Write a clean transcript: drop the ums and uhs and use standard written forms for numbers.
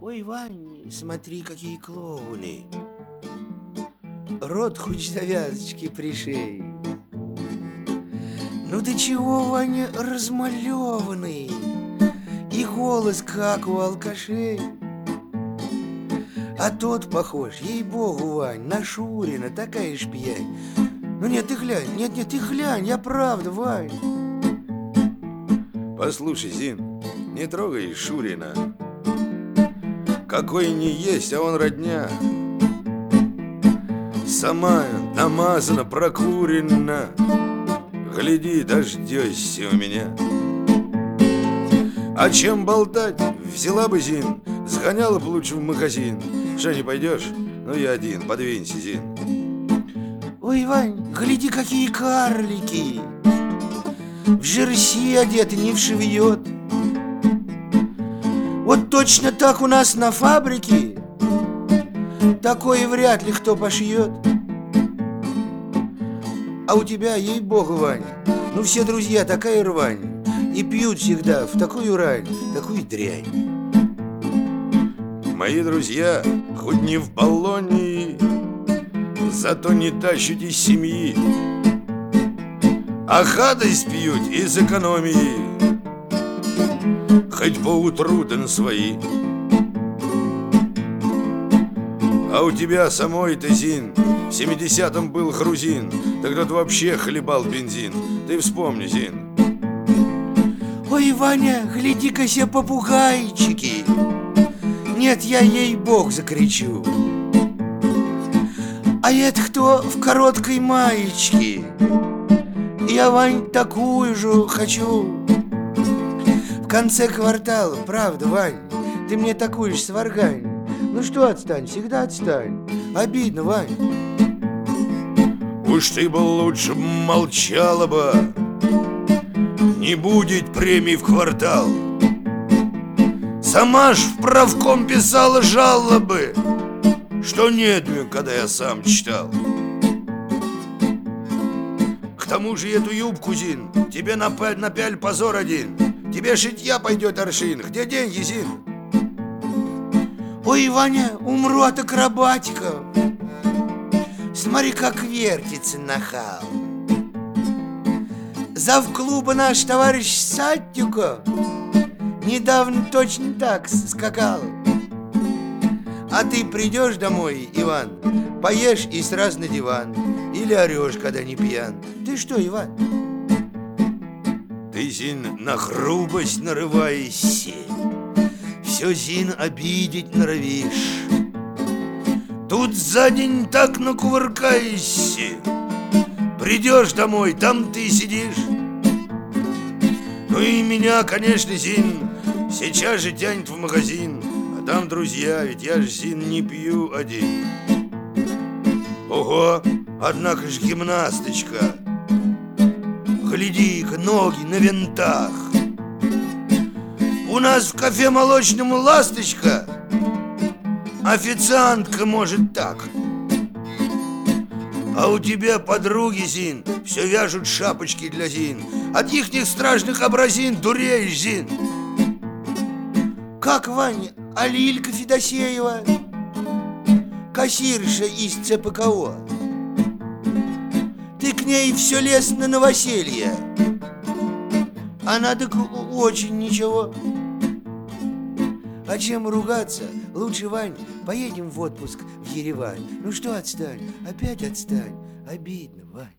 Ой, Вань, смотри, какие клоуны. Рот хоть завязочки пришей. Ну ты чего, Ваня, размалеванный? И голос, как у алкашей. А тот похож, ей-богу, Вань, на Шурина, такая ж пьянь. Ну нет, ты глянь, нет, ты глянь, я правда, Вань. Послушай, Зин, не трогай Шурина. Какой не есть, а он родня. Сама намазана, прокурена. Гляди, дождешься у меня. А чем болтать? Взяла бы, Зин, сгоняла бы лучше в магазин. Что, не пойдешь? Ну я один, подвинься, Зин. Ой, Вань, гляди, какие карлики. В жерси одеты, не вшивьет. Вот точно так у нас на фабрике. Такое вряд ли кто пошьет. А у тебя, ей-богу, Вань, ну все друзья такая рвань. И пьют всегда в такую рань, такую дрянь. Мои друзья, хоть не в баллоне, зато не тащат из семьи, а гадость пьют из экономии, хоть поутру да на свои. А у тебя самой-то, Зин, в 70-м был грузин, тогда ты вообще хлебал бензин. Ты вспомни, Зин. Ой, Ваня, гляди-ка все попугайчики. Нет, я ей-бог закричу. А это кто в короткой маечке? Я, Вань, такую же хочу. В конце квартала, правда, Вань, ты мне такую же сваргань. Ну что, отстань, всегда отстань. Обидно, Вань. Уж ты бы лучше молчала бы. Не будет премий в квартал. Сама ж в правком писала жалобы, что нет, когда я сам читал. К тому же эту юбку, Зин, тебе напяль позор один. Тебе шитья пойдет аршин. Где деньги, Зин? Ой, Ваня, умру от акробатиков. Смотри, как вертится нахал. Завклуба наш товарищ Саттюко недавно точно так скакал. А ты придешь домой, Иван, поешь и сразу на диван. Или орешь, когда не пьян. Ты что, Иван? Ты, Зин, на грубость нарываешься. Все, Зин, обидеть норовишь. Тут за день так накувыркаешься. Придешь домой, там ты сидишь. Ну и меня, конечно, Зин, сейчас же тянет в магазин. А там друзья, ведь я же, Зин, не пью один. Ого, однако ж гимнасточка. Гляди-ка, ноги на винтах. У нас в кафе молочном ласточка. Официантка может так. А у тебя подруги, Зин, все вяжут шапочки для Зин. От ихних страшных образин дуреешь, Зин. Как, Ваня, а Лилька Федосеева, кассирша из ЦПКО? Ты к ней все лез на новоселье. Она так очень ничего. А чем ругаться? Лучше, Вань, поедем в отпуск в Ереван. Ну что, отстань, опять отстань. Обидно, Вань.